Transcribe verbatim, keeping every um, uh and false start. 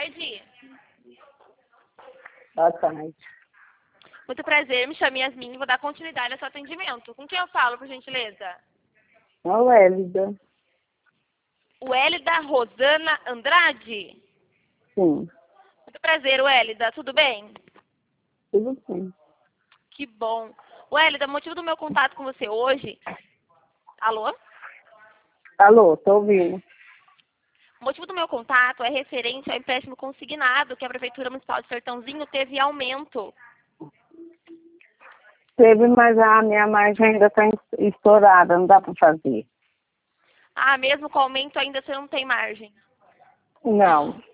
tarde. Boa tarde. Muito prazer, me chamo Yasmin e vou dar continuidade ao seu atendimento. Com quem eu falo, por gentileza? Ô, Hélida. O Hélida Rosana Andrade? Sim. Muito prazer, Hélida. Tudo bem? Tudo bem. Que bom. Hélida, o motivo do meu contato com você hoje... Alô? Alô, tô ouvindo. O motivo do meu contato é referente ao empréstimo consignado que a Prefeitura Municipal de Sertãozinho teve aumento. Teve, mas a minha margem ainda está estourada, não dá para fazer. Ah, mesmo com o aumento ainda você não tem margem? Não.